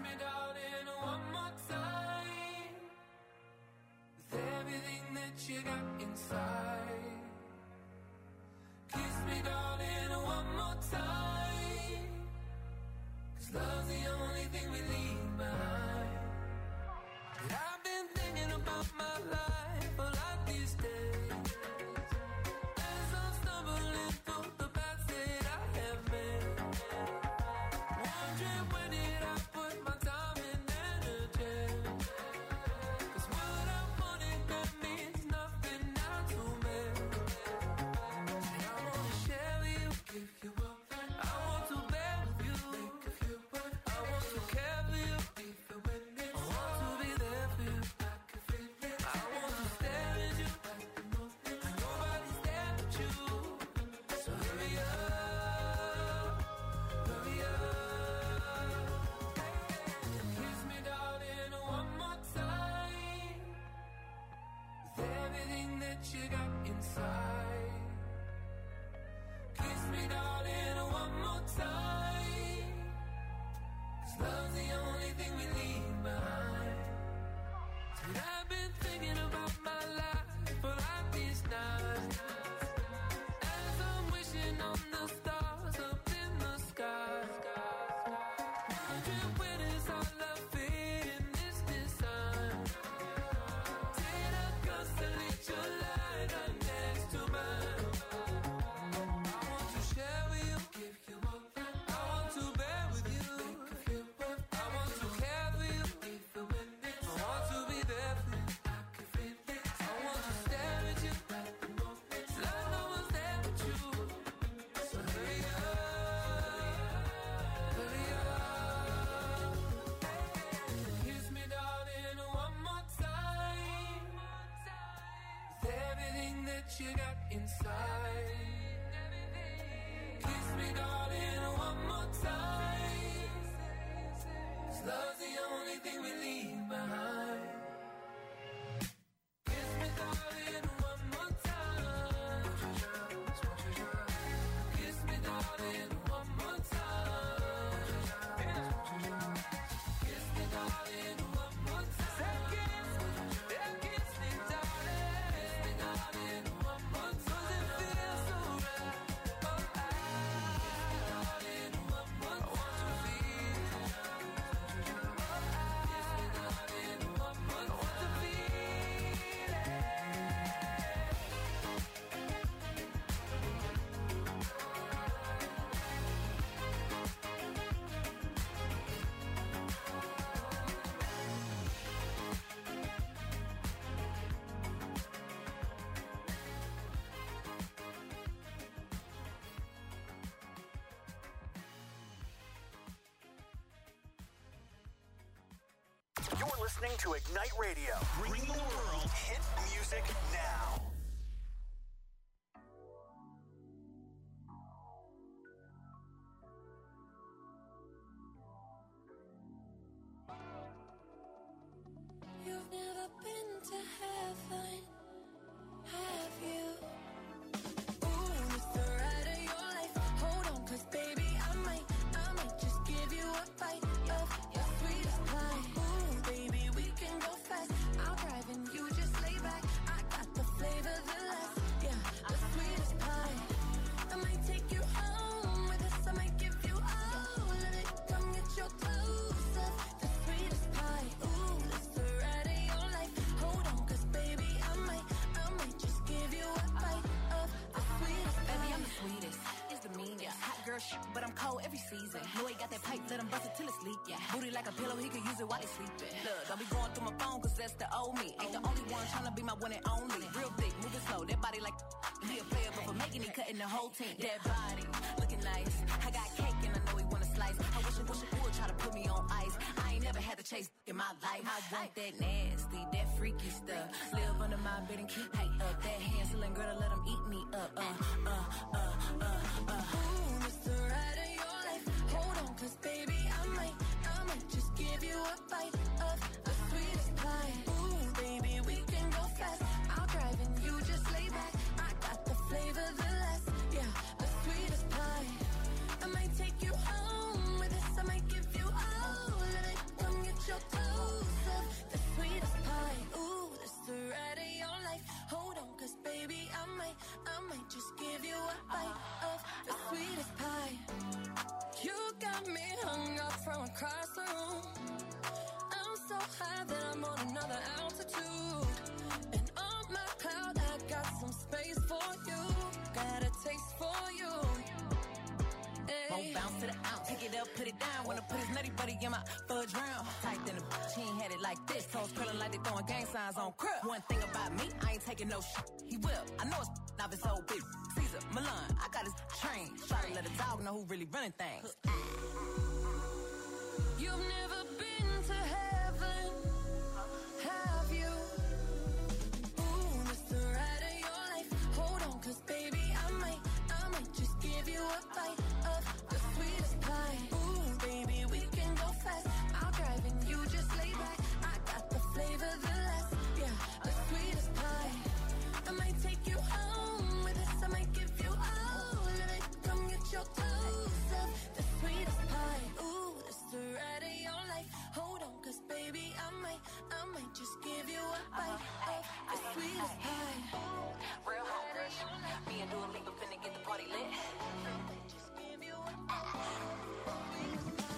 me, darling, one more time. With everything that you got inside. Kiss me, darling, one more time. 'Cause love's the only thing we leave behind. And I've been thinking about my life a lot these days. As I'm stumbling through the paths that I have made. Wondering where did I put my time and energy. 'Cause what I wanted that means nothing now to me. And I wanna share with you, give you up. I want to bear with you, make you feel what I want to care for you, even when it's I want to be there for you, I can feel it. I want to stare at you at the moment, and nobody's there but you. So hurry up, hurry up. Kiss me, darling, one more time. With everything that you got inside. Kiss me, darling, one more time. 'Cause love's the only thing we leave behind. And I've been thinking about my life for like these nights. As I'm wishing on the stars up in the sky. Wondering where does our love fit in this design. Did I constellate your light right next to mine? I want to share with you, give you up. I want to bear with you, make you feel what I want to care for you, even when it's I want to be there for you, I can feel it. I want to stare at you at the moment, like no one's there but you. So hurry up, hurry up. Kiss me, darling, one more time. With everything that you got inside. Kiss me, darling, one more time. 'Cause love's the only thing we leave behind. Kiss me, darling, one more time. Kiss me, darling, one more time. Kiss me, darling, one more time. Kiss me, darling, one more time. 'Cause it feels so right. Oh, darling, one more time. I want to feel. Darling, one more time. I want to feel it. You're listening to Ignite Radio. Bring the world hit music now. You've never been to heaven, have you? Ooh, it's the ride of your life. Hold on, 'cause baby, I might just give you a bite of your sweetest pie. Ooh, baby, we can go fast. I'll drive and you just lay back. I got the flavor, the last, yeah, the sweetest pie. I might take you home with us. I might give you all of it. Come get your clothes up, the sweetest pie. Ooh, it's the ride of your life. Hold on, 'cause baby, I might just give you a bite of the sweetest pie. Baby, I'm the sweetest. It's the meanest. Hot girl shit, but I'm cold every season. Know he got that pipe, let him bust it till it's leak. Yeah. Booty like a pillow, he could use it while he's sleeping. Look, don't be going through my phone, 'cause that's the old me. Ain't the only one tryna be my one and only. Real thick, moving slow, that body like he a player, but for making it, cutting the whole team. That body, looking nice. I got cake and I know he wanna slice. I wish it would try to put me on ice. I ain't never had to chase in my life. I want that nasty, that freaky stuff. Live under my bed and keep me up. That Hansel girl to let him eat me up. Ooh, it's the ride of your life. Hold on, 'cause baby, I might just give you a bite of the sweetest pie. Ooh, baby, we can go fast. I'll drive and you just lay back. I got the flavor, the last, yeah, the sweetest pie. I might take you home with us. I might give you all of it. me hung up from across the room. I'm so high that I'm on another altitude. And on my cloud, I got some space for you. Got a taste for you. Won't bounce to the ounce, pick it up, put it down. Wanna put his nutty buddy in my fudge round. Tight than a bitch, he ain't had it like this. Toes curling like they throwing gang signs on crib. One thing about me, I ain't taking no shit. He will, I know it's not his old bitch. Caesar, Milan, I got his train. Try to let a dog know who really running things. You've never been to heaven, have you? Ooh, this the ride of your life. Hold on, cause baby, I might just give you a bite of the sweetest pie. Ooh, baby, we can go fast. I'll drive and you just lay back. I got the flavor, the last, yeah, the sweetest pie. I might take you home with us. I might give you all of it. Come get your toes up, the sweetest pie. Ooh, this the ride of your life. Hold on, cause baby, I might just give you a bite of the sweetest pie. Real hungry. Me and Dua Lipa finna get the party lit. Just give you a sweetest pie.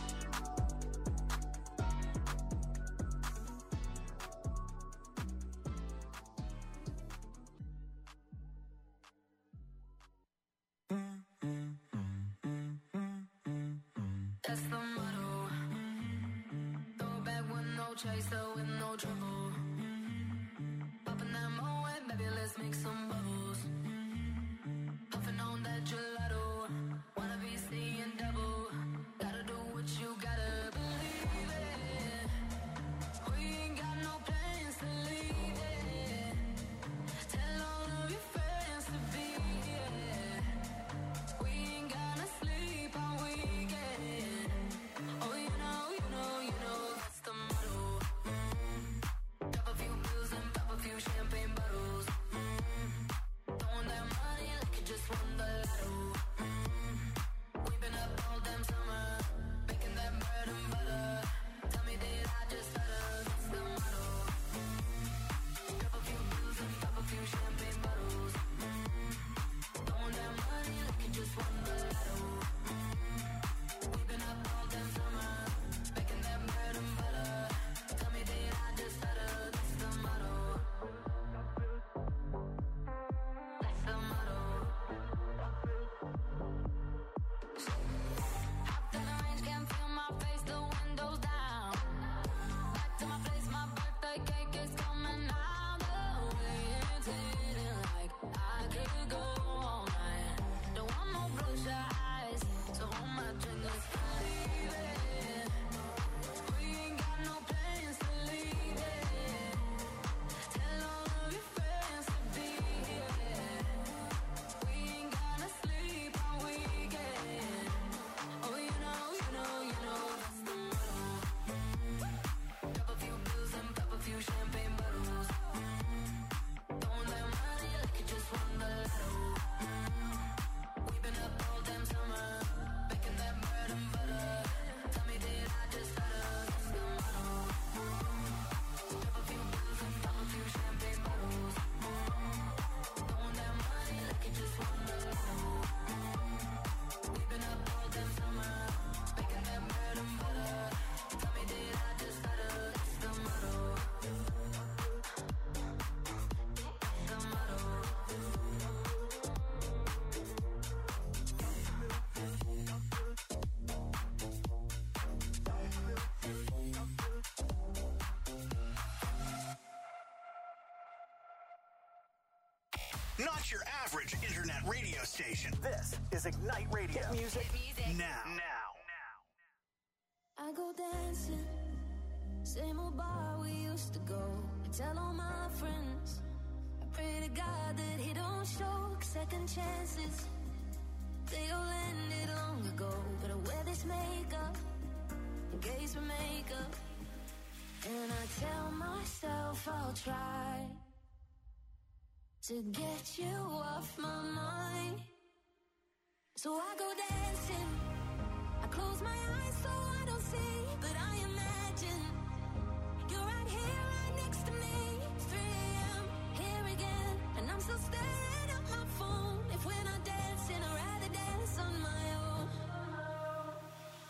That's the motto. Throw it back with no chaser, with no trouble. Popping that Moet, baby, let's make some bubbles. Puffing on that gelato. Wanna be seeing double. Gotta do what you gotta believe it. We ain't got no plans to leave it. Tell all of your friends to be here. We ain't gonna sleep all weekend. Oh, you know, that's the motto. Drop a few pills and pop a few champagne bottles. Throwing that money like you just won the lotto. We've been up all damn summer, making that bread and butter. Tell me did I just stutter? That's the motto. Drop a few pills and pop a few champagne bottles. Throwing that money like you just won the lotto. We've been up all damn summer, making that bread and butter. Tell me did I just stutter? That's the motto. That's the motto. Hopped in the range, can't feel my face, the windows down. Back to my place, my birthday cake is coming out. The way it's hitting like I could go all night. Don't want no bloodshot eyes, so hold my drink, let's leave it. We ain't got no plans to leave it. Tell all of your friends to be here. We ain't gonna sleep all weekend. Oh, you know, that's the motto. Drop a few pills and pop a few champagne bottles. Throwing that money like you just won the lotto. We've been up all damn summer, making that bread and butter. Tell me did I just stutter? That's the motto. Drop a few pills and pop a few champagne bottles. Throwing that money like you just won the lotto. We've been up all damn summer, making that bread and butter. Tell me did I just stutter? That's the motto. That's the motto. Not your average internet radio station. This is Ignite Radio. Hit music now. I go dancing, same old bar we used to go. I tell all my friends, I pray to God that he don't show second chances. They all ended long ago, but I wear this makeup in case we make up. And I tell myself I'll try to get you off my mind. So I go dancing, I close my eyes so I don't see, but I imagine you're right here, right next to me. It's 3 a.m. here again, and I'm still staring at my phone. If we're not dancing, I'd rather dance on my own.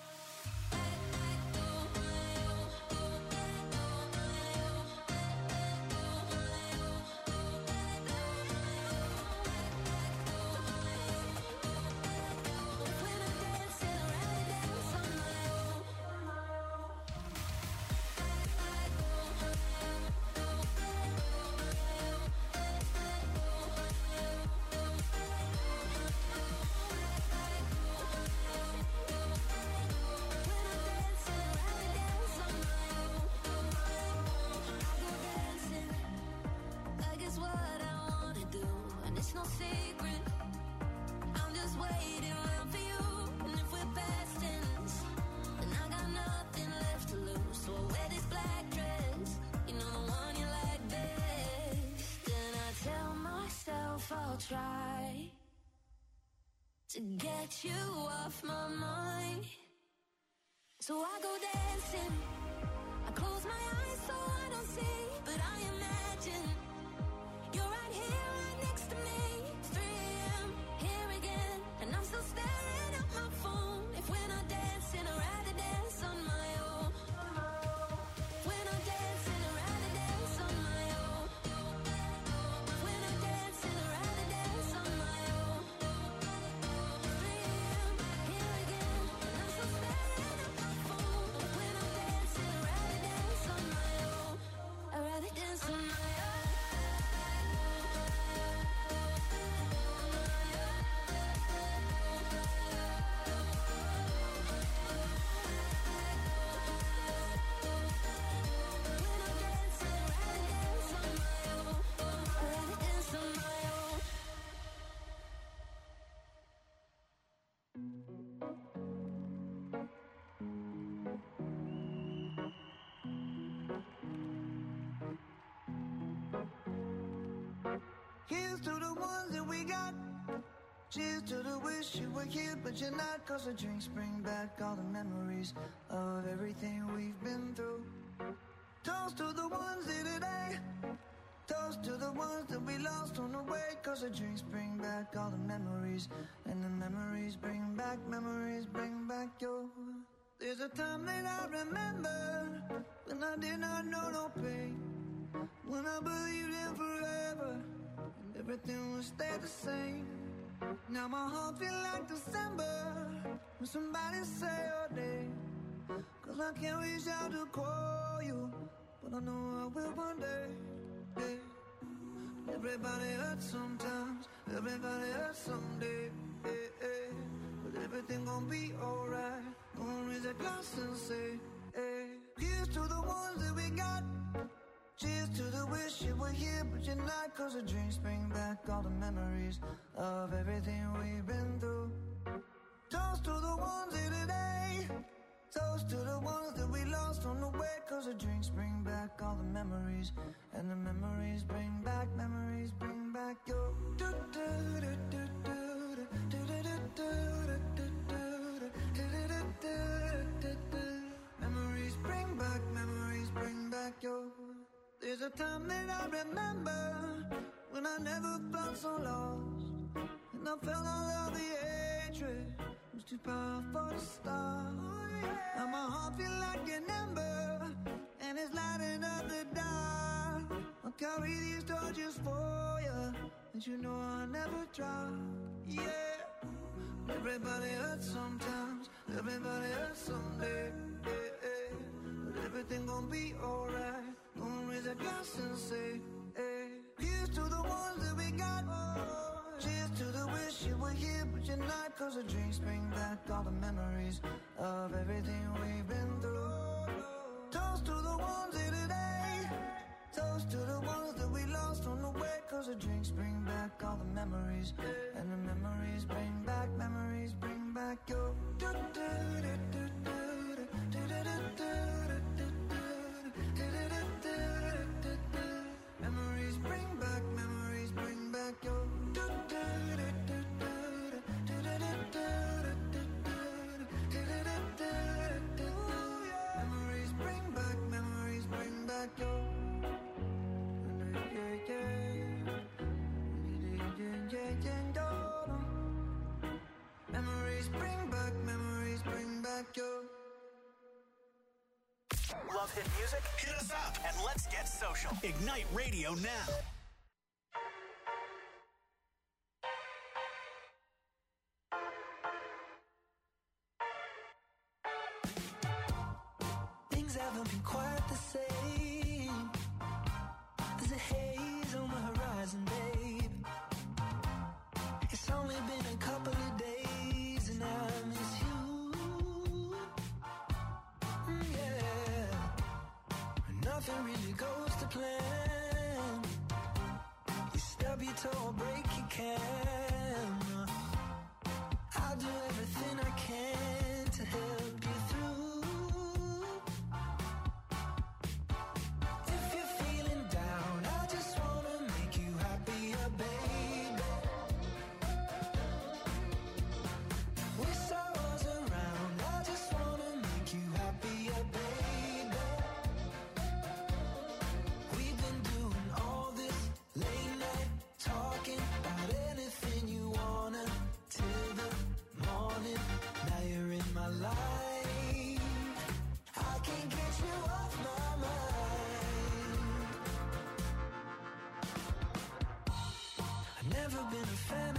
try to get you off my mind. So I go dancing, I close my eyes so I don't see, but I imagine you're right here, right next to me. 3 a.m., here again, and I'm still staring at my phone. If we're not dancing, I'd rather dance on my own. If we're not dancing, I'd rather dance on my own. If we're not dancing, I'd rather dance on my own. 3 a.m., here again, and I'm still staring at my phone. If we're not dancing, I'd rather dance on my own. I'd rather dance on my own. Here's to the ones that we got. Cheers to the wish you were here, but you're not. Cause the drinks bring back all the memories of everything we've been through. Toast to the ones here today. Toast to the ones that we lost on the way. Cause the drinks bring back all the memories. And the memories bring back your. There's a time that I remember when I did not know no pain. When I believed in forever and everything would stay the same. Now my heart feel like December when somebody say your name. Cause I can't reach out to call you, but I know I will one day. Yeah. Everybody hurts sometimes, everybody hurts someday. But everything gon' be alright. Gonna raise a glass and say, here's to the ones that we got. Cheers to the wish you were here, but you're not. Cause the drinks bring back all the memories of everything we've been through. Toast to the ones here today. Toast to the ones that we lost on the way. Cause the drinks bring back all the memories. And the memories bring back your. Memories bring back your. There's a time that I remember when I never felt so lost. And I felt all of the hatred was too powerful to stop. Now my heart feel like an ember and it's lighting up the dark. I'll carry these torches for you, and you know I'll never drop. Yeah. Everybody hurts sometimes, everybody hurts someday. But everything gon' be alright. Gonna raise a glass and say, here's to the ones that we got. Cheers to the wish you were here, but you're not. Cause the drinks bring back all the memories of everything we've been through. Toast to the ones here today. Toast to the ones that we lost on the way. Cause the drinks bring back all the memories. And the memories bring back your. Memories bring back your. Memories bring back your. Memories bring back your. Love hit music? Hit us up and let's get social. Ignite Radio now. Things haven't been quite the same. There's a haze on the horizon, babe. It's only been a couple of days and I miss you. Yeah. Nothing really goes to plan. You stub your toe or break your can. I'll do everything I can to help you through. If you're feeling down, I just wanna make you happier, baby.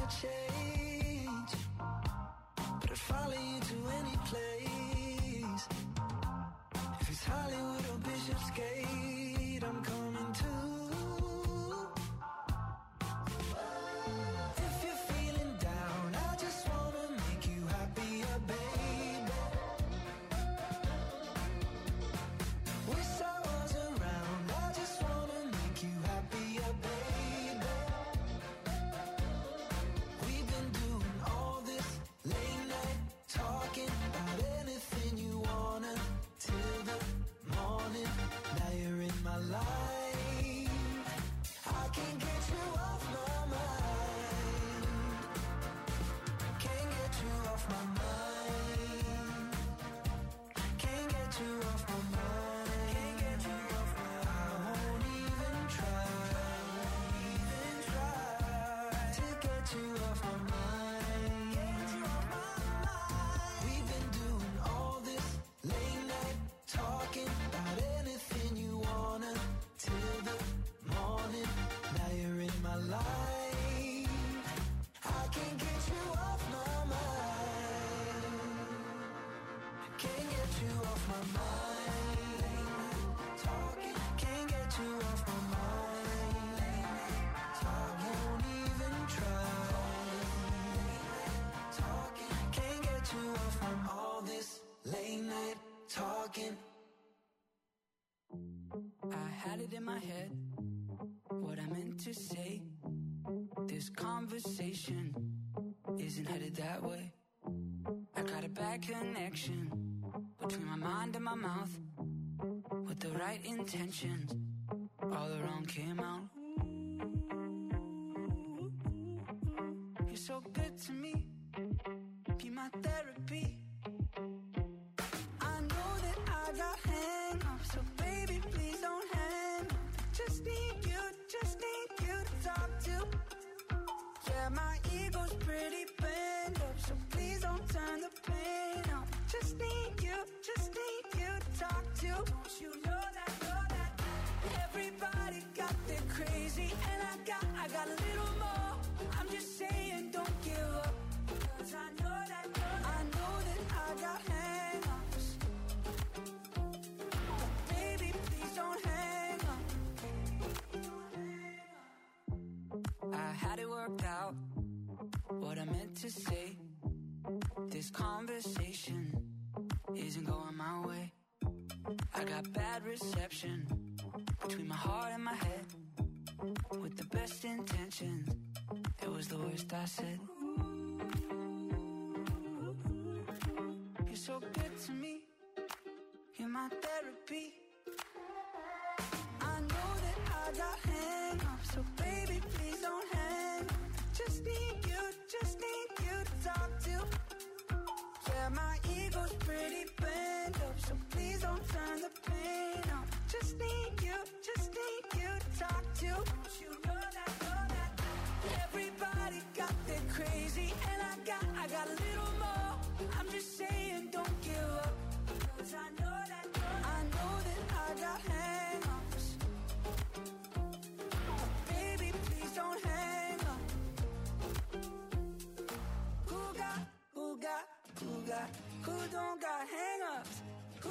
change, but I'd follow you to any place. If it's Hollywood or Bishopsgate, I'm coming too. If you're feeling down, I just wanna make you happier, baby. Wish I was around, I just wanna make you happier, baby. We've been doing all this late night talking about anything you wanna till the morning. Now you're in my life, I can't get you off my mind. Can't get you off my mind. Can't get you off my mind. Can't get you off my mind. I won't even try to get you off my mind. Get you off my mind. We've been doing all this late night talking about anything you wanna till the morning. Now you're in my life, I can't get you off my mind. Can't get you off my mind. Talking, can't get you off my mind. I won't even try. Talking, can't get you off from all this late night talking. I had it in my head, what I meant to say. This conversation isn't headed that way. I got a bad connection between my mind and my mouth. With the right intentions, all the wrong came out. You're so good to me, be my therapy. I know that I got hang-ups, so baby, please don't hang up. Just need you to talk to. Yeah, my ego's pretty bent up, so please don't turn the pain up. Just need you to talk to. Don't you know that, everybody got their crazy, and I got a little more. I'm just saying, don't give up, 'cause I know that I got hang-ups. But baby, please don't hang up. I had it worked out, what I meant to say. This conversation isn't going my way. I got bad reception between my heart and my head. With the best intentions, it was the worst I said. You're so good to me, you're my therapy. I know that I got hang-ups, so baby, please don't hang up. Just need you to talk to. Yeah, my ego's pretty bent up, so please don't turn the pain up. Just need you to talk to. Don't you know that, everybody got their crazy, and I got a little more. I'm just saying, don't give up, 'cause I know that I got hang-ups. But baby, please don't hang up. Who don't got hang-ups? Who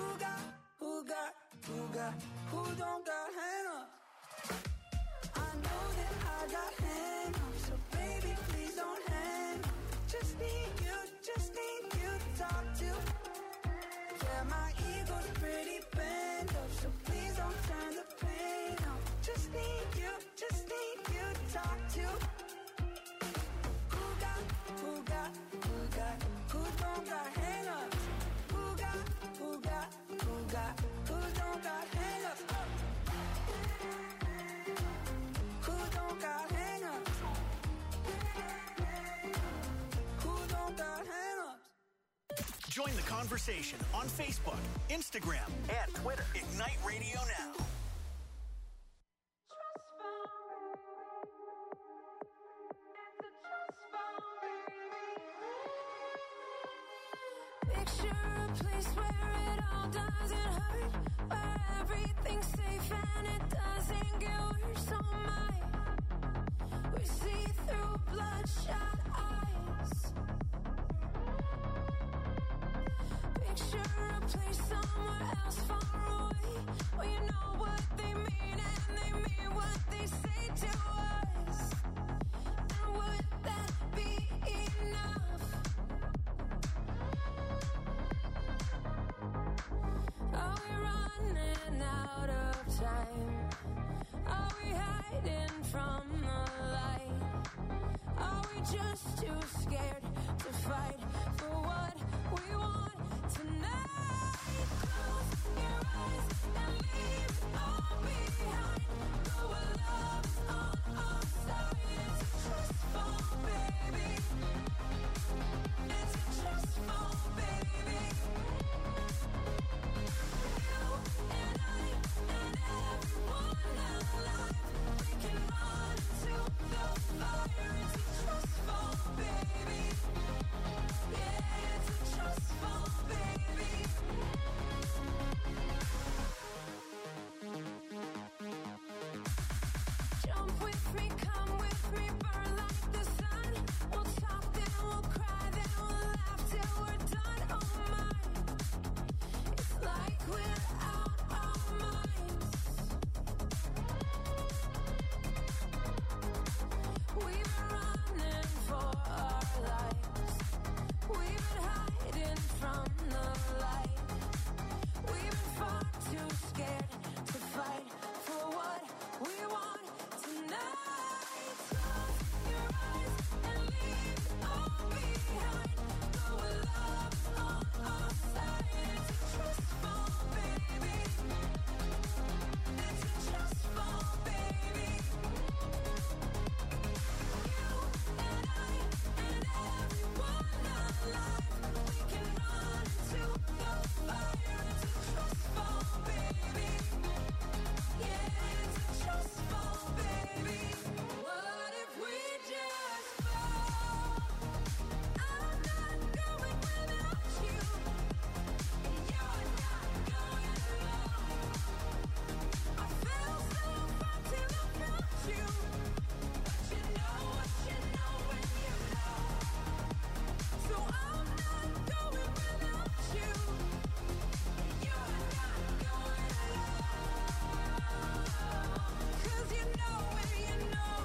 don't got hang-ups? I know that I got hang-ups, so baby, please don't hang up. Just need you to talk to. Yeah, my ego's pretty bent up, so please don't turn the pain up. Just need you to talk to. Who don't got hang-ups? Who don't got hang-ups? Who don't got hang-ups? Who don't got hang-ups? Join the conversation on Facebook, Instagram, and Twitter. Ignite Radio Now. Picture a place where it all doesn't hurt, where everything's safe and it doesn't get worse. Oh my, we see through bloodshot picture a place somewhere else far away, where you know what they mean and they mean what they say to us. And would that be enough? Are we running out of time? Are we hiding from the light? Are we just too scared to fight for what we want tonight? Close your eyes and leave it all behind. Go where love's on our side. It's a trust fall, baby. It's a trust fall, baby. You and I and everyone alive, we can run to the fire. It's a trust fall, baby. Yeah, it's a trust fall, baby. Jump with me, come with me, burn like the sun. We'll talk, then we'll cry, then we'll laugh till we're done. Oh my, it's like we're out our minds. We've been running for our lives. We've been hiding from the light. We've been far too scared to fight for what we want tonight. Close your eyes and leave it all behind. Go where love's on our side. It's a trust fall, baby. It's a trust fall, baby. You and I and everyone alive, we can run to the fire. It's a trust fall, baby. Yeah, it's a trust fall, baby. What if we just fall? I'm not going without you. You're not going alone. I felt so far till I found you. But you know what you know when you know. So I'm not going without you. You're not going alone. 'Cause you know when you know.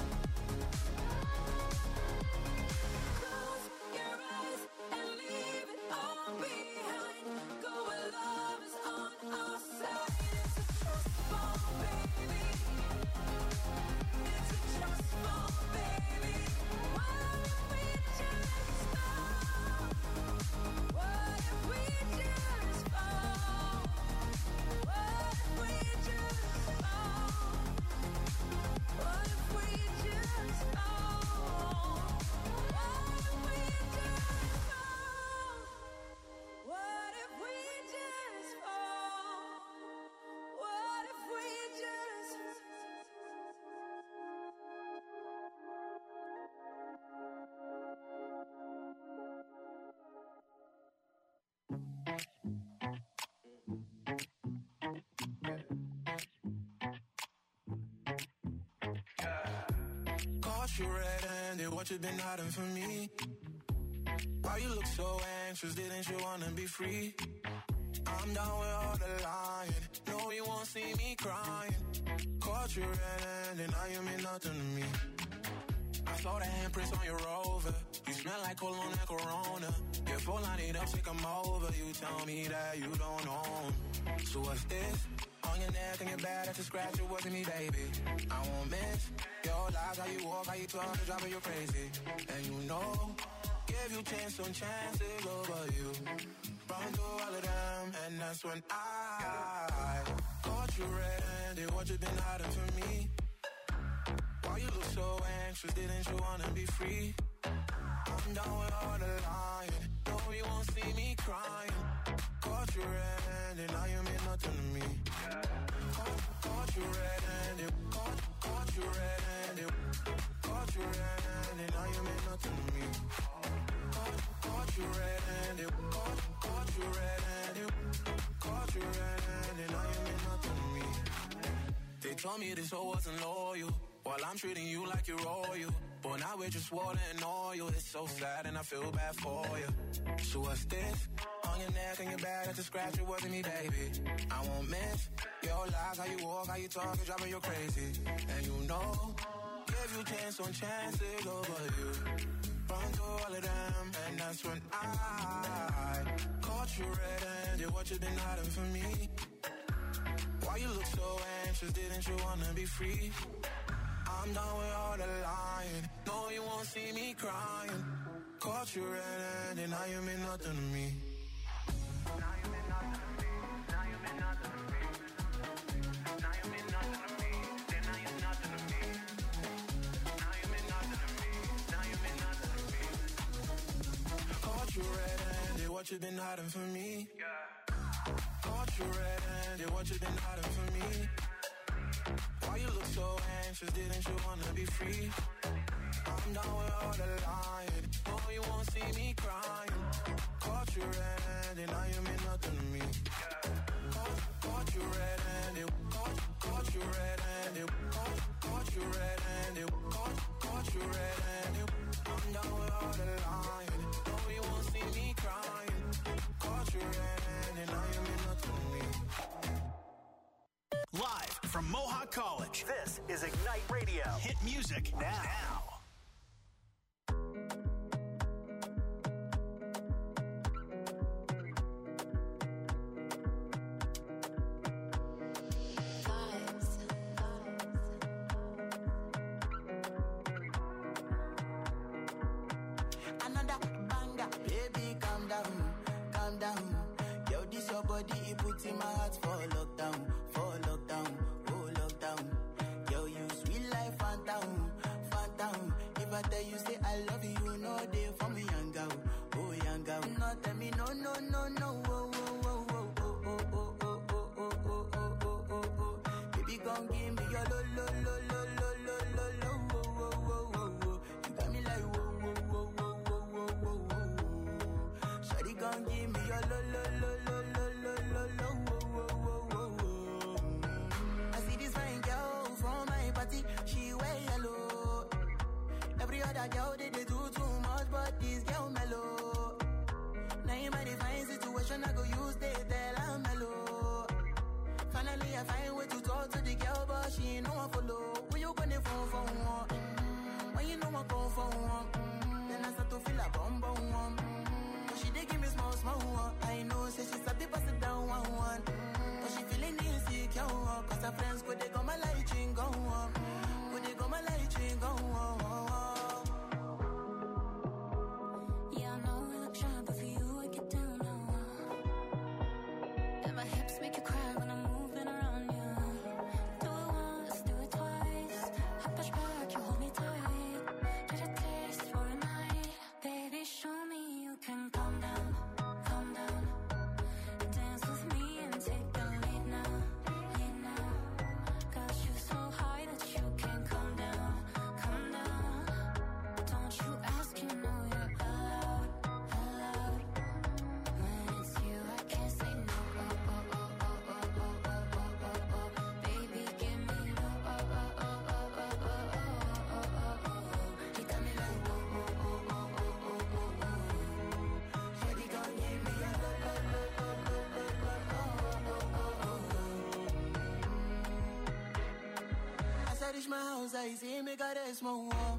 Close your eyes and leave it all behind. Go where love is on our side. It's a trust fall, baby. It's a trust fall, baby. What if we just fall? What if we just fall? What if we just fall? What if we just fall? What if we just fall? What if we just fall? What if we just Caught you red-handed, what you been hiding from me? Why you look so anxious, didn't you wanna be free? I'm down with all the lying, no you won't see me crying. Caught you red-handed, now you mean nothing to me. I saw the handprints on your Rover, you smell like cologne and Corona. Your phone line it up, say come over, you tell me that you don't own. So what's this? On your neck and your back, that's a scratch, it wasn't me, baby. I won't miss your lies, how you walk, how you talk, it's driving you crazy. And you know, give you chance on chances over you. Run through all of them, and that's when I caught you red-handed, what you been hiding from me? Why you look so anxious, didn't you wanna be free? I'm down with all the lying, no you won't see me crying. Caught you red-handed, now you mean nothing to me. Caught you red-handed, caught you red-handed, caught you red-handed, now you mean nothing to me. Caught you red-handed, caught you red-handed, caught you red-handed, now you mean nothing to me. They told me this hoe wasn't loyal, while I'm treating you like you're royal. But now we're just water and oil. It's so sad and I feel bad for you. So what's this? On your neck and your back, that's a scratch, it wasn't me, baby. I won't miss your lies, how you walk, how you talk, it's driving you crazy. And you know, give you chance on chances over you. Run through all of them, and that's when I caught you red-handed, what you been hiding from me? Why you look so anxious, didn't you wanna be free? I'm done with all the lying, no you won't see me crying. Caught you red-handed, now you mean nothing to me. Now you mean nothing to me, now you mean nothing to me. Now you mean nothing to me, then now you're nothing to me. Now you mean nothing to me, now you mean nothing to me. Caught you red-handed, what you been hiding from me? Caught you red-handed, what you been hiding from me? Why you look so anxious, didn't you wanna be free? I'm done with all the lying, no you won't see me crying. Caught you red-handed, now you mean nothing to me. Caught you red-handed, caught you red-handed, caught you red-handed, caught you red-handed. I'm done with all the lying, no you won't see me crying. Caught you red-handed, now you mean nothing to me. Live from Mohawk College, this is Ignite Radio. Hit music now. Another banger, baby, calm down, calm down. Yo, this your body, it puts in my heart for lockdown, oh lockdown. Yo, you sweet life, phantom, phantom. If I tell you say I love you, you know they for me, young girl, oh young girl. No, tell me no, no, no, no, oh, oh, oh, oh, oh, oh, oh, oh, oh, oh, oh, oh, oh, oh. Baby, gon' give me your lo, lo, lo, lo, lo, lo, lo, lo, oh, oh, oh, oh, oh. You got me like whoa, whoa, whoa, whoa, whoa, whoa, whoa, whoa. Shawty gon' give me your lo, lo, lo, lo, lo, lo, lo, lo, whoa, whoa, whoa, whoa. I see this fine girl from my party, she wear yellow. Every other girl they do too much, but this girl mellow. Now in my divine situation, I go use they tell I'm mellow. Finally, I find way to talk to the girl, but she ain't no one follow. When you gonna phone for one? When you know I come for one? Then I start to feel a bum bum one. But she dey give me small small one. I know, say she's a bit pass it down one one. But she feeling insecure, cause her friends go they go my light ring go on. Go they go my light ring go on. Yeah, I know we look shy, but for you I get down low. And my hips make you cry when I'm moving around you. Do it once, do it twice. I push back, you hold me tight. Get a taste for a night. Baby, show me you can calm down, calm down. Dance with me and take the lead now, lead now. Got you so high that you can't come down, come down. Don't you ask, you know you're allowed, allowed. When it's you, I can't say no. Oh, oh, oh, oh, oh, oh, oh, oh, oh, oh. Baby, give me low. Oh, oh, oh, oh, oh, oh, oh, oh, oh, oh. You got me like whoa, whoa, whoa, whoa, whoa, whoa, whoa, whoa. Shawty gon' give me a low, low, low, low, low, low, low, oh, oh, oh, oh. As I reach my house, I see me got a small wall.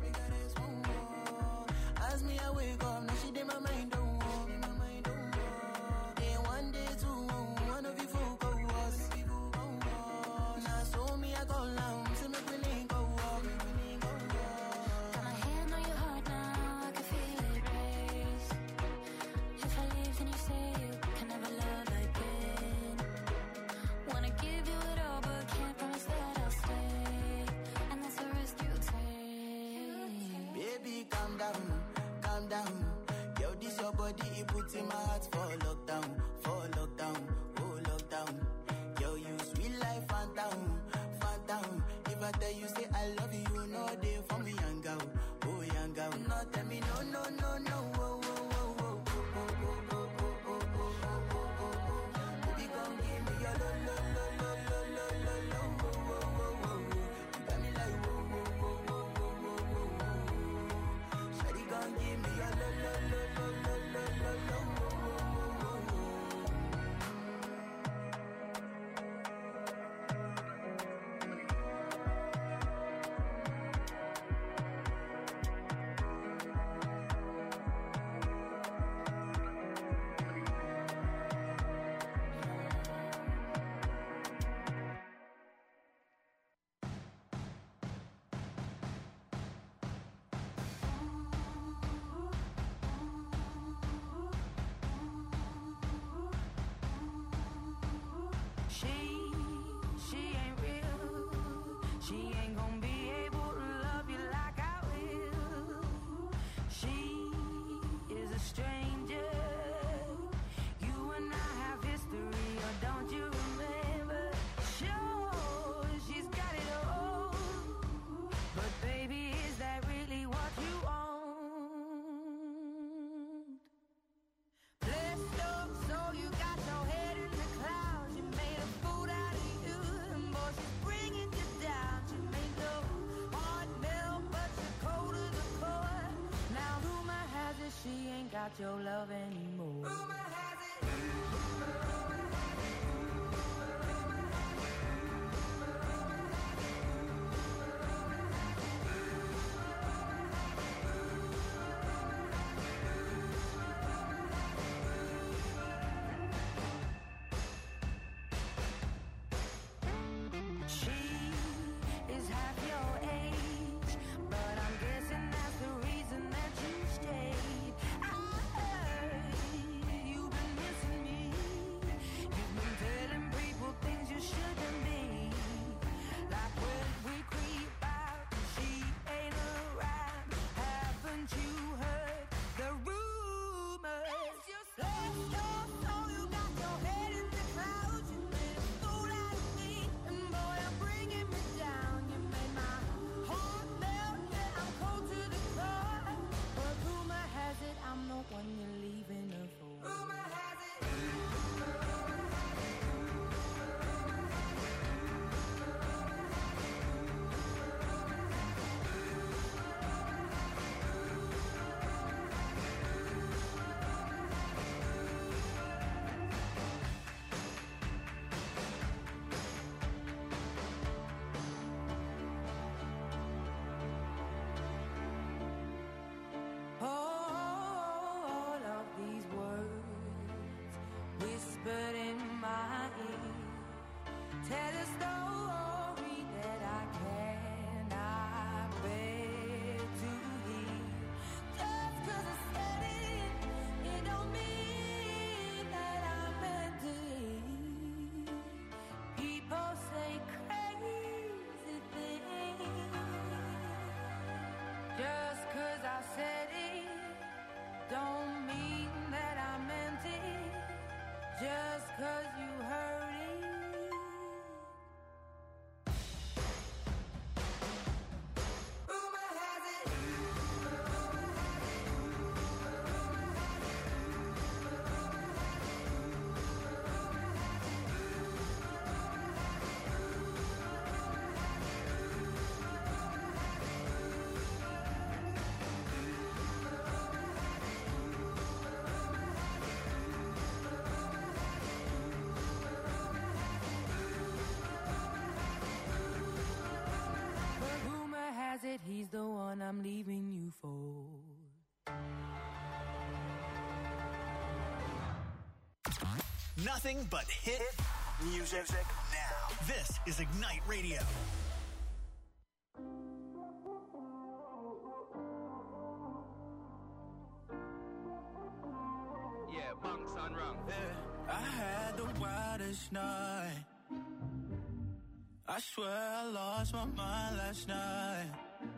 As me, I wake up, now she did my mind don't walk. Day one, day two, one of you folk go us. Now so me, I go down, see me willing go up. Got my hand on your heart now, I can feel it race. If I leave, then you say you can never love again. Wanna give you it all, but can't promise that I'll stay. And that's a risk you take. Baby, calm down, calm down. Yo, this your body, it puts in my heart for lockdown, oh lockdown. Yo, you sweet life, phantom, phantom. If I tell you say I love you, you know they for me, young girl, oh young girl. No, tell me no, no, no, no, oh, oh, oh, oh, oh, oh, oh, oh, oh, oh, oh, oh, oh. Baby, come give me your lo, lo, lo, lo, lo, lo, lo, lo, oh, oh, oh, oh, oh. You got me like whoa, whoa, whoa, whoa, whoa, whoa, whoa, whoa. Shawty gon' give me your lo, lo, lo, lo, lo, lo, lo, lo, oh, oh, oh, oh, oh. got your love anymore. Rumor has it. She is half your age, but I'm guessing that's the reason that you stayed. I heard you've been missing me. You've been telling people things you shouldn't be. Like when we creep out and she ain't around. Haven't you heard the rumors? Bless your soul, you got your head in the clouds. You made a fool out of me, and boy, you're bringing me down. You made my heart melt, yeah, I'm cold to the core. But rumor has it I'm the one you're leaving her for. Rumor has it. All of these words whispered in my ear tell a story that I cannot bear to hear. Just 'cause I said it, it don't mean that I meant it. People say crazy things. Just 'cause I said it don't mean that I meant it. Just 'cause you heard it. Rumor has it. But rumor has it he's the one I'm leaving you for. Nothing but hit music now. This is Ignite Radio. Yeah, bunks on rung. I had the wildest night. I swear I lost my mind last night.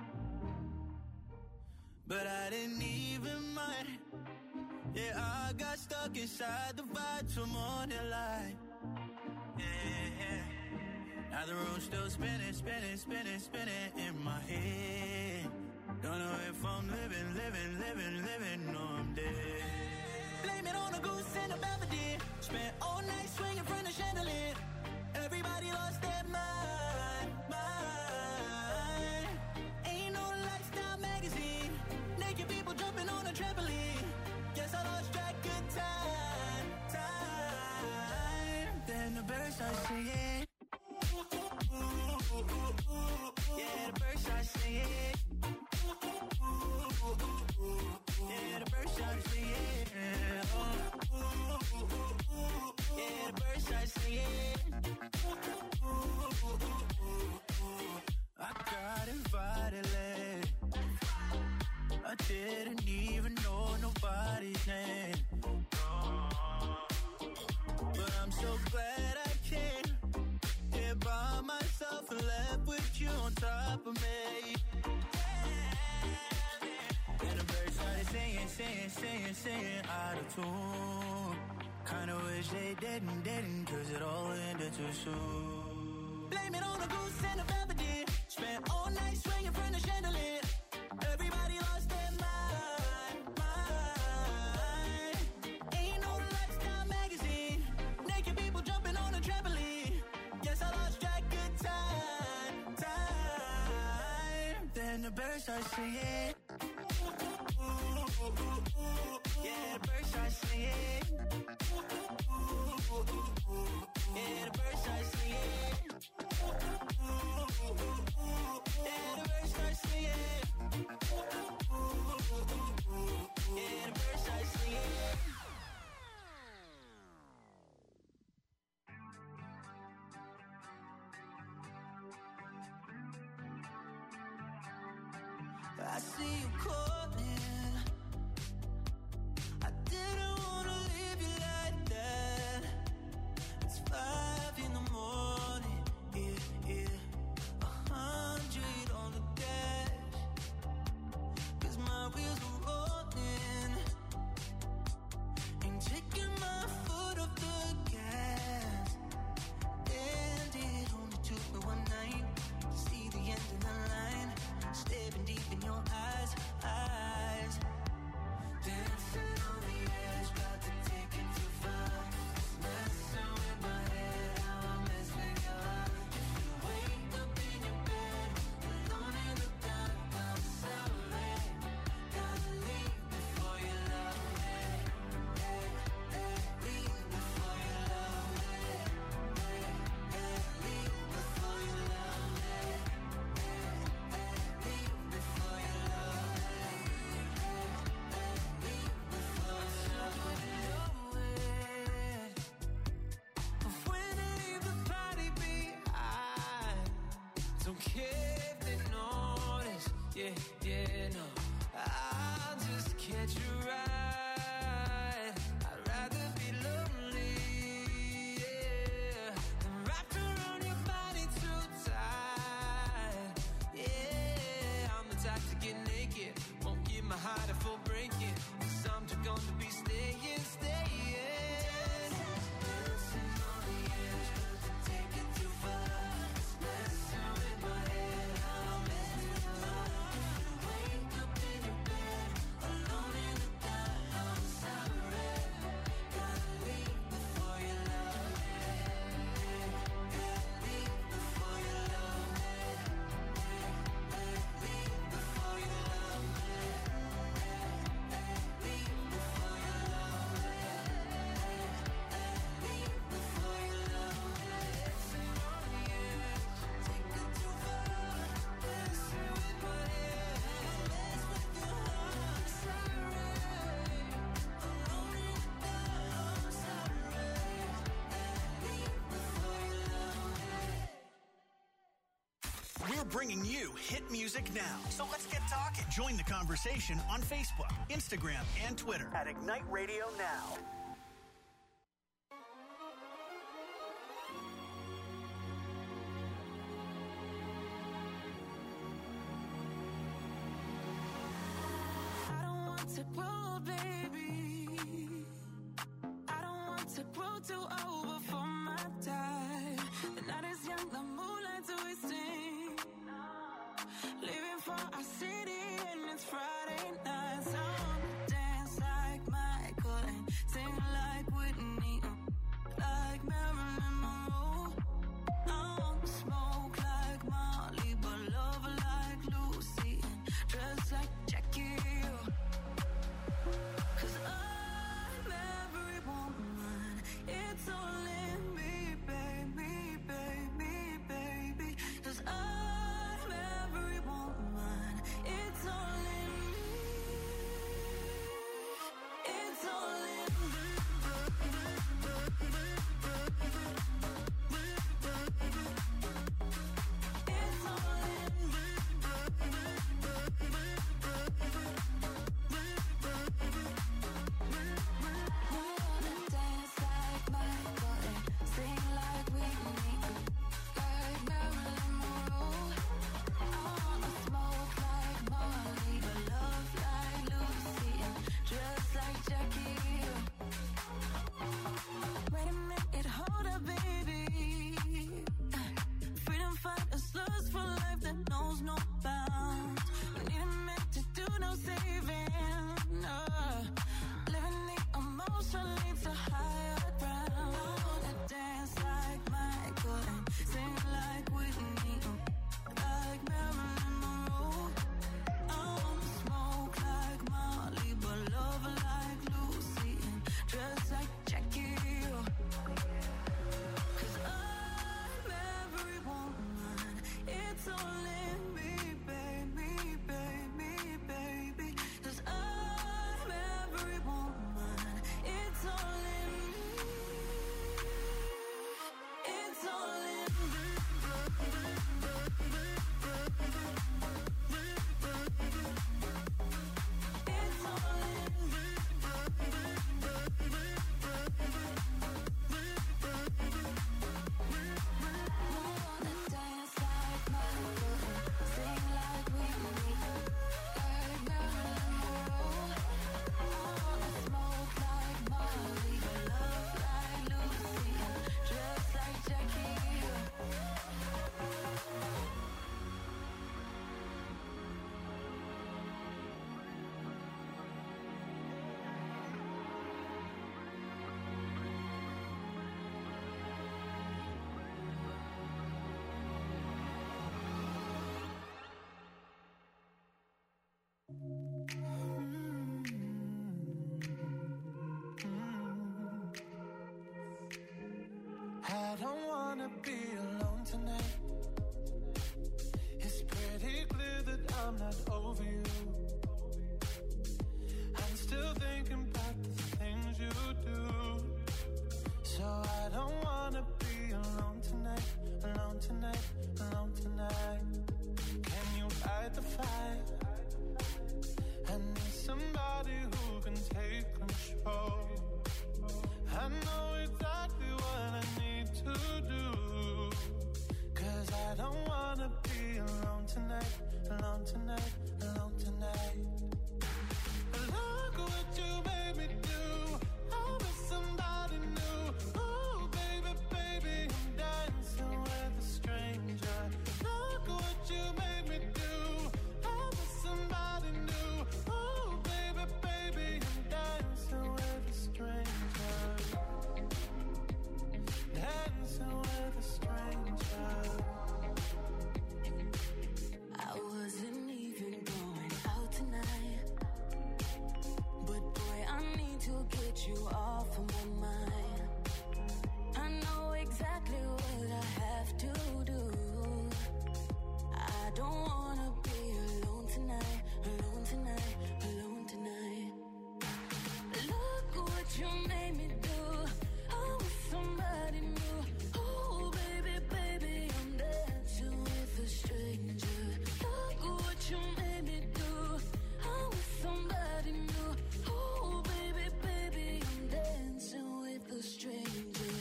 But I didn't even mind. Yeah, I got stuck inside the vibe till morning light. Yeah. Now the room's still spinning, spinning, spinning, spinning in my head. Don't know if I'm living, or I'm dead. Blame it on a goose and a Belvedere. Spent all night swinging from the chandelier. Everybody lost their mind. Ain't no lifestyle magazine. Naked people jumping on a trampoline. Guess I lost track of time. Then the birds start singing. Yeah, the birds start singing. Yeah, the birds start singing. Yeah, the birds start singing. I got invited late. I didn't even know nobody's name. But I'm so glad I came here by myself and left with you on top of me. And the birds started singing out of tune. Kinda wish they didn't, 'cause it all ended too soon. Blame it on a goose and a Belvedere. Spent all night swinging from the chandelier. Everybody lost their mind. Ain't no lifestyle magazine. Naked people jumping on a trampoline. Guess I lost track of time. Then the birds start singing. Yeah, start singing. Yeah, the birds start singing. Yeah, the birds start singing. Yeah, the birds start singing. I see you calling. I didn't wanna leave you like that. It's 5 in the morning, yeah. 100 on the dash. 'Cause my wheels are rolling. Ain't taking my foot off the gas. And it only took me one night to see the end of the line. Staring deep in your eyes. Dancing on the edge, about to take it too far. Messing with my head, how I mess with your heart. If you wake up in your bed, alone in the dark, I'm sorry. Gotta leave before you love me. Leave before you love me. Leave before you love me. Leave before you love me. Leave before you love me. When I leave the party behind, don't care if they notice. Yeah, no. I'll just catch a ride. I'd rather be lonely, yeah, than wrapped around your body too tight. Yeah, I'm the type to get naked. Won't give my heart a full breaking. 'Cause I'm just gonna be staying. Dancing on the edge, but to take it too far. Messing with my head, how I mess with your heart. If you wake up in your bed, alone in the dark, I'm sorry. Gotta leave before you love me. Leave before you love me. Leave before you love me. Leave before you love me. Leave before you love me. Dancing on the edge, take it too far. Messing with my head, mess with your heart. Sorry, alone in the dark, I'm sorry. Leave before you love me. We're bringing you hit music now. So let's get talking. Join the conversation on Facebook, Instagram, and Twitter at Ignite Radio Now. I don't want to grow, baby. I don't want to grow too old before my time. The night is young, the moonlight's twisting. Leaving for our city and it's Friday night. So I wanna dance like Michael and sing like Whitney, like Marilyn Monroe. I wanna smoke like Molly, but love like Lucy and dress like Jackie Hill. 'Cause I'm every woman, it's all wanna be alone tonight. It's pretty clear that I'm not over you. I'm still thinking back to the things you do. So I don't wanna be alone tonight, alone tonight, alone tonight. Can you fight the fight? I need somebody who can take control. I know exactly what I need to do. 'Cause I don't wanna be alone tonight, alone tonight, alone tonight. Look what you made me do. I was somebody new. Ooh, baby, baby, I'm dancing with a stranger. Look what you made me do. I was somebody new. Ooh, baby, baby, I'm dancing with a stranger. Dancing with a stranger. I wasn't even going out tonight, but boy, I need to get you off of my mind. I know exactly what I have to do. I don't wanna be alone tonight, alone tonight, alone tonight. Look what you made me do. I was somebody new. Oh, baby, baby, I'm dancing with a stranger. Look what you made me do. I was somebody new. Oh, baby, baby, I'm dancing with a stranger.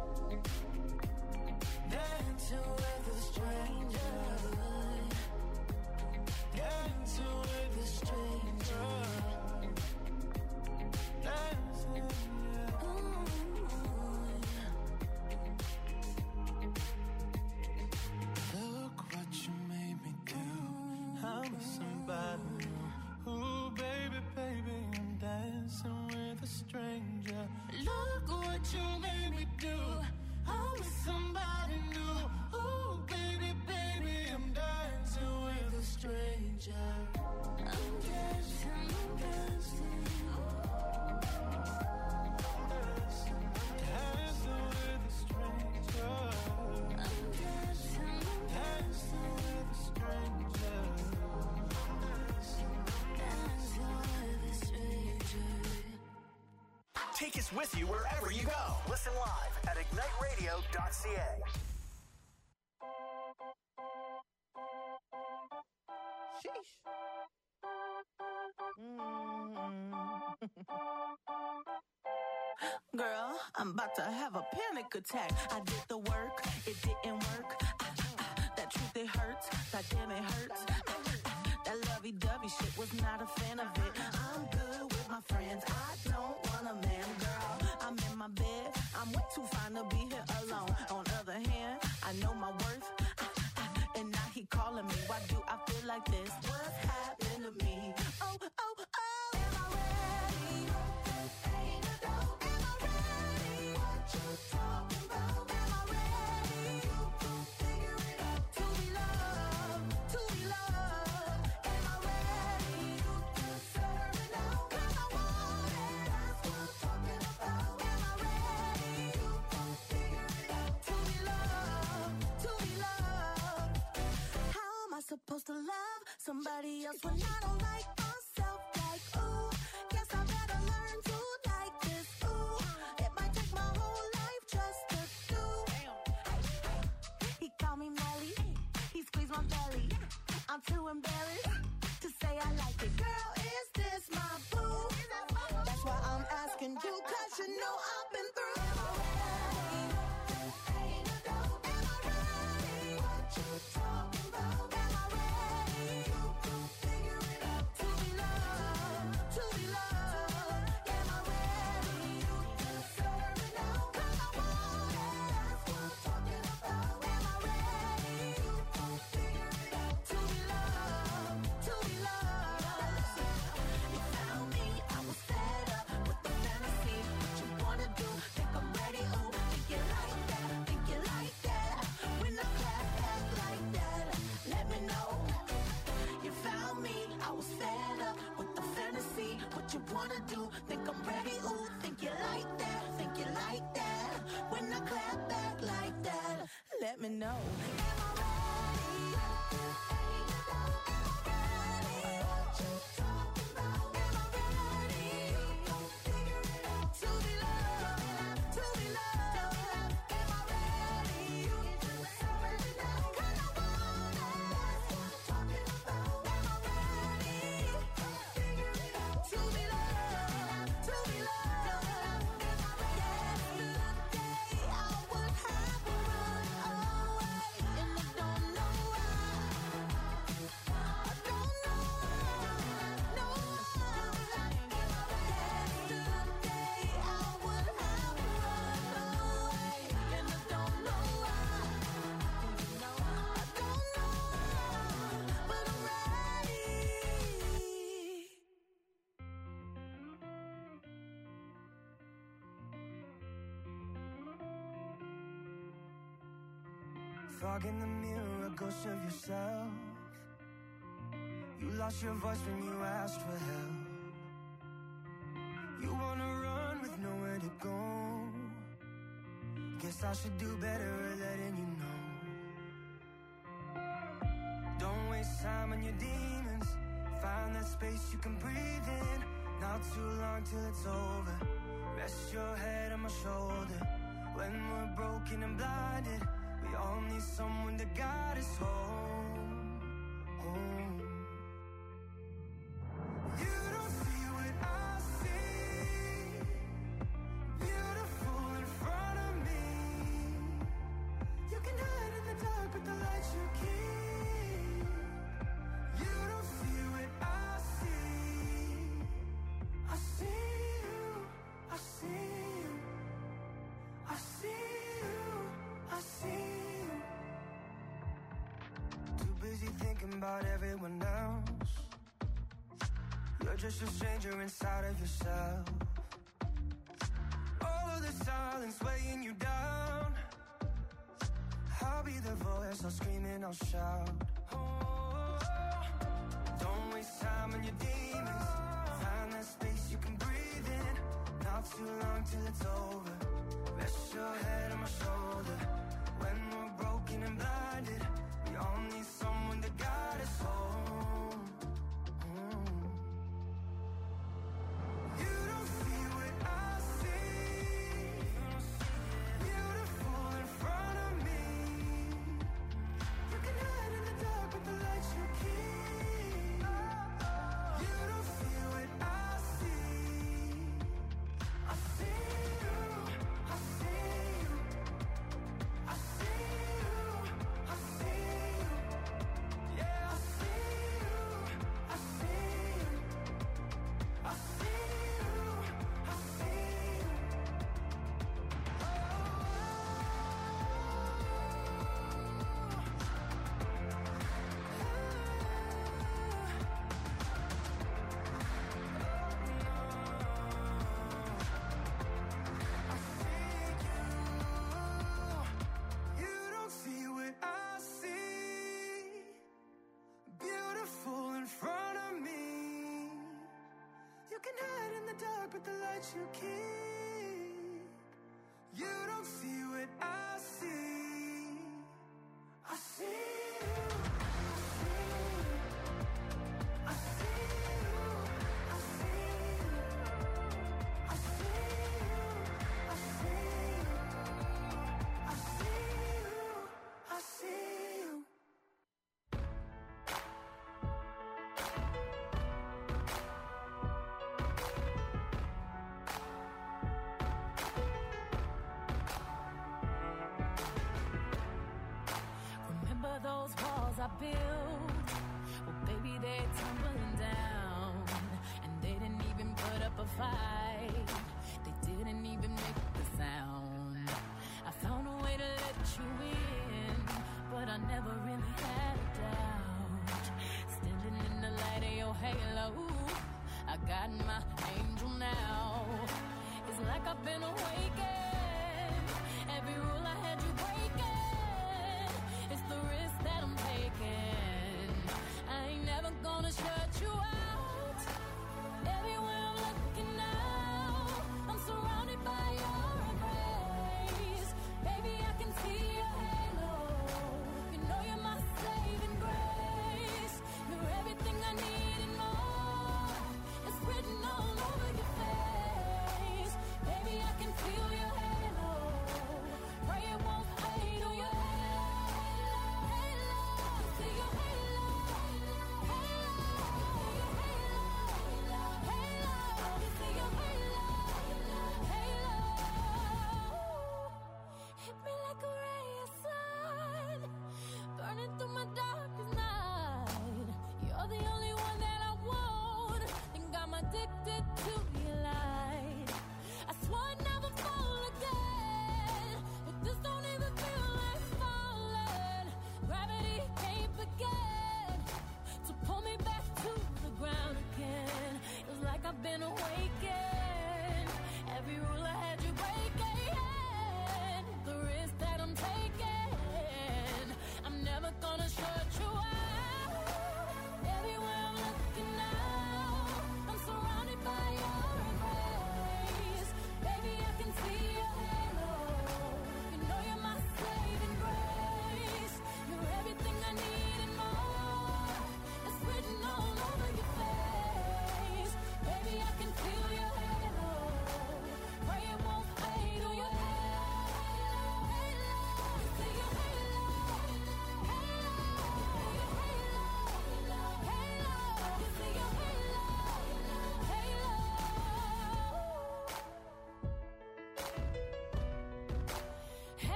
Dancing with a stranger. Dancing with a stranger. Dancing, yeah. Look what you made me do. I'm somebody new. Ooh, baby, baby, I'm dancing with a stranger. Look what you made me do. I'm somebody new. Ooh, baby, baby, I'm dancing with a stranger. I'm dancing, I'm dancing. Dancing with a stranger. I'm dancing, I'm Dancing with a stranger. dancing with a stranger. Take us with you wherever you go. Listen live at igniteradio.ca. Girl, I'm about to have a panic attack. I did the work, it didn't work. That truth, it hurts. That damn, it hurts. That lovey-dovey shit was not a fan of it. I'm good with my friends. I don't want a man, girl. I'm in my bed. I'm way too fine to be here alone. On other hand, I know my worth. And now he calling me. Why do I feel like this? What's happening to me? Oh, oh, oh. Am I ready? Ain't a doubt. Am I ready? What you talking about? Am I ready? You can figure it out. To be loved, to be loved. Am I ready? You can figure it out. 'Cause I want it. That's what I'm talking about. Am I ready? You can figure it out. To be loved, to be loved. How am I supposed to love somebody else when I don't like myself? Like, ooh, guess I better learn to like this. Ooh, it might take my whole life just to do. He called me Melly, he squeezed my belly. I'm too embarrassed to say I like it. Girl, is this my boo? That's why I'm asking you, 'cause you know I've been through. Am I ready? Ain't a doubt. Am I ready? What you talking about? Am I ready? You can figure it out. To be loved, to be loved. Am I ready? You can figure it out. 'Cause I want it. That's what I'm talking about. Am I ready? You can figure it out. To be loved, to be loved. You found me, I was fed up with the fantasy. What you wanna do? Think I'm ready? Ooh, think you like that? Think you like that? When I clap back like that, let me know. You found me, I was fed up with the fantasy. What you wanna do? Think I'm ready? Ooh, think you like that? Think you like that? When I clap back like that, me know. Fog in the mirror, a ghost of yourself. You lost your voice when you asked for help. You wanna run with nowhere to go. Guess I should do better at letting you know. Don't waste time on your demons. Find that space you can breathe in. Not too long till it's over. Rest your head on my shoulder. When we're broken and blinded, we all need someone to guide us home, home. You don't see what I see. Beautiful in front of me. You can hide in the dark with the lights you keep. You don't see what I see. I see you, I see you, I see you, I see you. Too busy thinking about everyone else. You're just a stranger inside of yourself. All of the silence weighing you down. I'll be the voice, I'll scream and I'll shout. Oh, don't waste time on your demons. Find that space you can breathe in. Not too long till it's over. Rest your head on my shoulder. When we're broken and blinded, we all need someone to guide us home. You don't see what I see. Beautiful in front of me. You can hide in the dark with the lights you keep. You don't see what I see. I see you, I see you, I see you, I see you. Yeah, I see you, I see you, I see you, I see you. You don't see what I see. Beautiful in front of me. You can hide in the dark with the lights you keep. You don't see what I see. I see you, I see you, I see you, I see you, I see you, I see you, I see you. Remember those walls I built? Well, baby, they're tumbling down. And they didn't even put up a fight. They didn't even make a sound. I found a way to let you in, but I never really had a doubt. Standing in the light of your halo, I got my angel now. It's like I've been awakened. Every rule I had you breaking. It's the risk that I'm taking. I ain't never gonna shut you out. Everywhere I'm looking now, I'm surrounded by your embrace. Baby, I can see your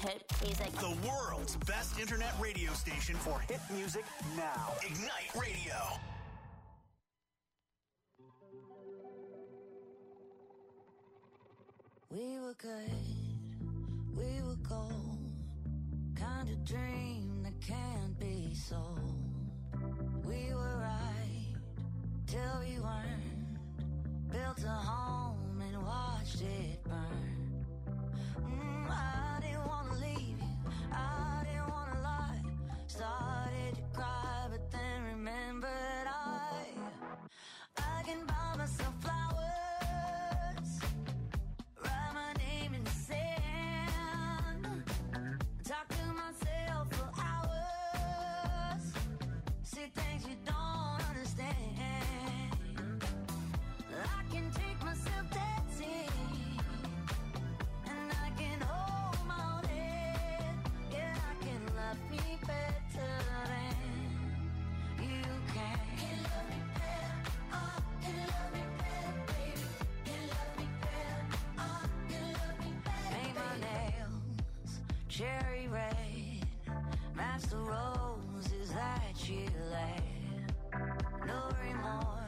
Hit music. The world's best internet radio station for hit music now. Ignite Radio. We were good, we were gold. Kind of dream that can't be sold. We were right till we weren't. Built a home and watched it burn. I didn't want to leave you, I didn't want to lie. Started to cry, but then remembered I can buy myself flowers, write my name in the sand, talk to myself for hours, see things you don't understand. I can take myself dancing, and I can hold my own head. Yeah, I can love me better than you can. Can love me better, can love me better, baby. Can love me better, can love me better. Paint my nails cherry red, match the roses that you laid. No remorse.